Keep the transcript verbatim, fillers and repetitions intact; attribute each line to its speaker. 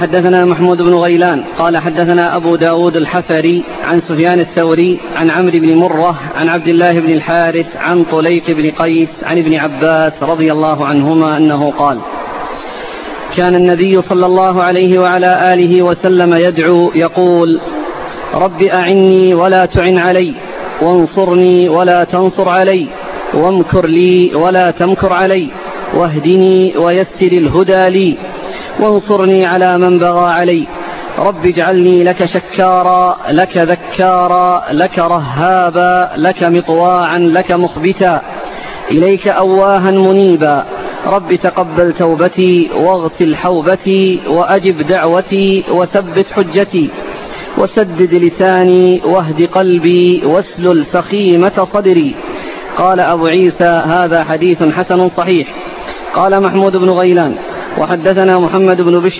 Speaker 1: حدثنا محمود بن غيلان قال حدثنا أبو داود الحفري عن سفيان الثوري عن عمرو بن مرة عن عبد الله بن الحارث عن طليق بن قيس عن ابن عباس رضي الله عنهما أنه قال: كان النبي صلى الله عليه وعلى آله وسلم يدعو يقول: رب أعني ولا تعن علي، وانصرني ولا تنصر علي، وامكر لي ولا تمكر علي، واهدني ويسر الهدى لي، وانصرني على من بغى علي. رب اجعلني لك شكارا، لك ذكارا، لك رهابا، لك مطواعا، لك مخبتا، إليك أواها منيبا. رب تقبل توبتي، واغسل حوبتي، وأجب دعوتي، وثبت حجتي، وسدد لساني، واهد قلبي، واسلل سخيمة صدري. قال أبو عيسى: هذا حديث حسن صحيح. قال محمود بن غيلان: وحدثنا محمد بن بشر